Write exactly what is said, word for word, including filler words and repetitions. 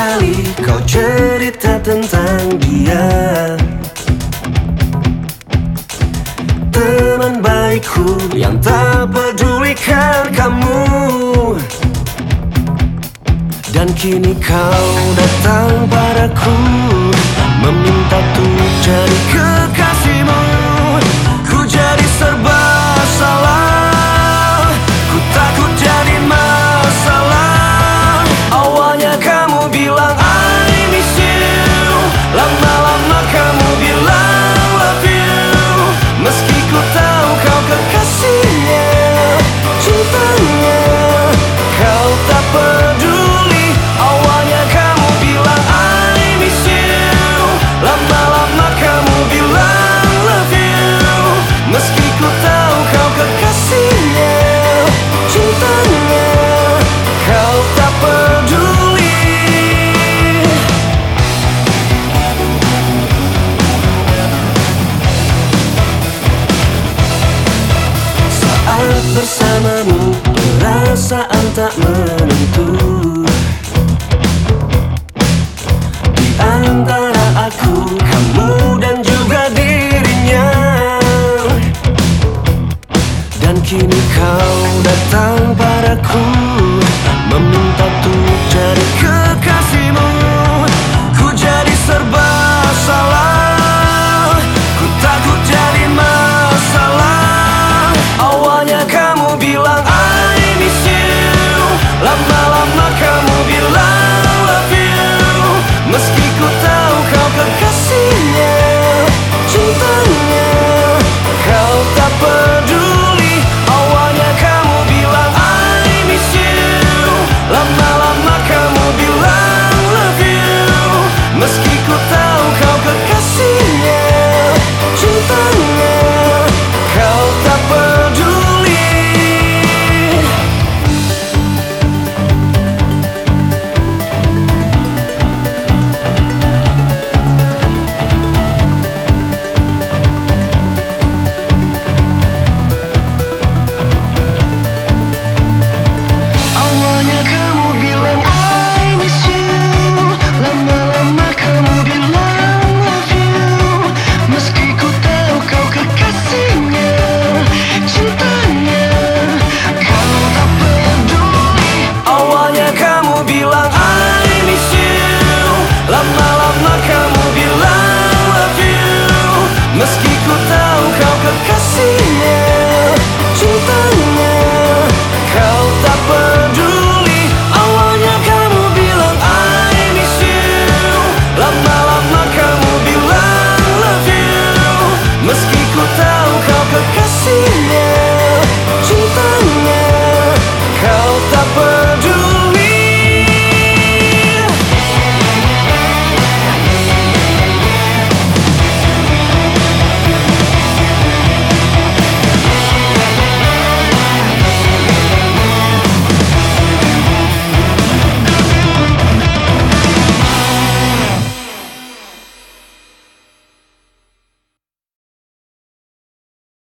kali kau cerita tentang dia, teman baikku yang tak pedulikan kamu. Dan kini kau datang padaku, meminta untuk jadi kekasihmu. Ku jadi serba salah, ku takut jadi masalah. Awalnya kamu bilang I miss you, lama-lama kamu bilang love you. Meski ku tahu kau kekasihnya, cintanya kau tak peduli. Awalnya kamu bilang I miss you, lama-lama kamu bilang love you. Meski ku tahu kau kekasihnya, cintanya kau tak peduli. Saat bersamamu perasaan tak menentu, di antara aku, kamu dan juga dirinya. Dan kini kau datang padaku,